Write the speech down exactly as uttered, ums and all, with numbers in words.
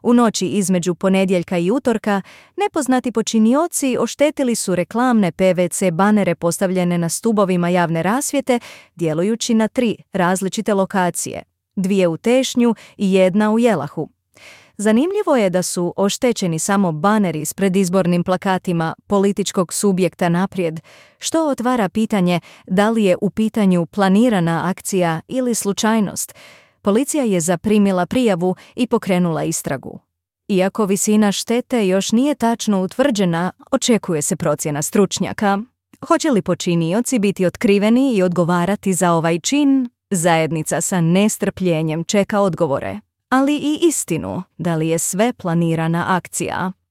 U noći između ponedjeljka i utorka nepoznati počinioci oštetili su reklamne pe ve ce banere postavljene na stubovima javne rasvjete, djelujući na tri različite lokacije, dvije u Tešnju i jedna u Jelahu. Zanimljivo je da su oštećeni samo baneri s predizbornim plakatima političkog subjekta Naprijed, što otvara pitanje da li je u pitanju planirana akcija ili slučajnost. Policija je zaprimila prijavu i pokrenula istragu. Iako visina štete još nije tačno utvrđena, očekuje se procjena stručnjaka. Hoće li počinioci biti otkriveni i odgovarati za ovaj čin? Zajednica sa nestrpljenjem čeka odgovore, ali i istinu, da li je sve planirana akcija.